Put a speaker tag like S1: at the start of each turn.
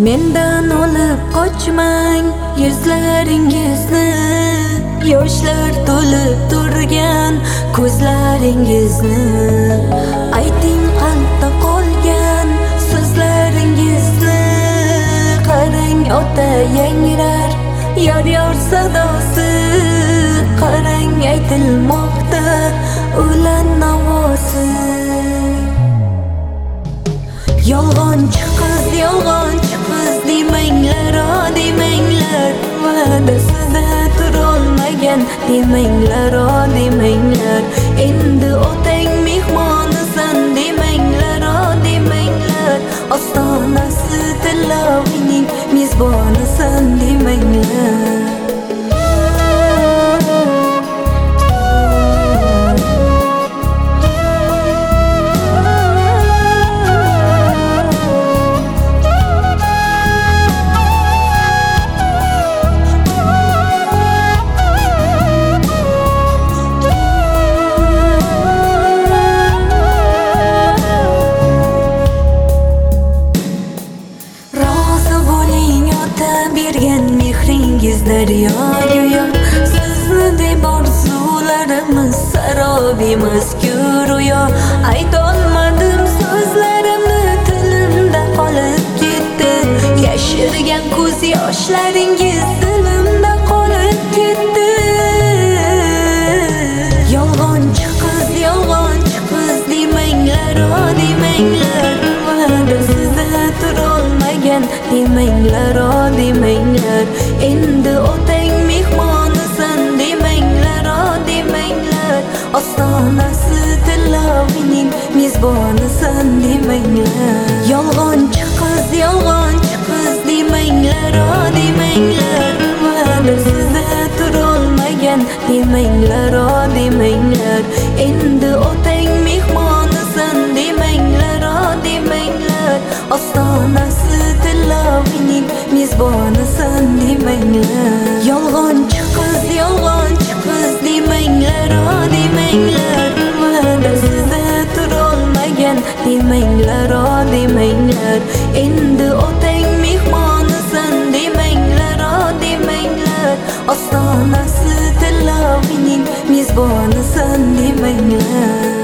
S1: Mendan olib qochmang yuzlaringizni, yoshlar to'lib turgan ko'zlaringizni. Ayting qalbda qolgan so'zlaringizni. Qarang ota yangrar yor sadosi. Qarang aytilmoqda ulan navosi. Yolg'onchi qiz demanglar, demanglar. Va'dasida turolmagan demanglar, demanglar. Endi otang mehmonisan demanglar, demanglar. Ostonasi tilovining mezbonisan demanglar. Bergan mehringiz daryoga, sizni deb orzularimiz sarobimiz go'yo. Aytolmadim so'zlarimni, tilimda qolib ketdi. Yashirgan ko'z yoshlaringiz dilimda qolib ketdi. Yolg'onchi qiz demanglar, demanglar. Va'dasida turolmagan demanglar, demanglar. Endi otang mehmonisan demanglar, demanglar. Ostonasi tilovining mezbonisan demanglar. Yolg'onchi qiz demanglar, demanglar. Va'dasida turolmagan demanglar, demanglar. Endi otang mehmonisan demanglar, demanglar. Ostonasi tilovining mezbonisan demanglar. Yolg'onchi qiz demanglar, demanglar. Va'dasida turolmagan demanglar, demanglar. Endi otang mehmonisan demanglar, demanglar. Ostonasi tilovining mezbonisan demanglar.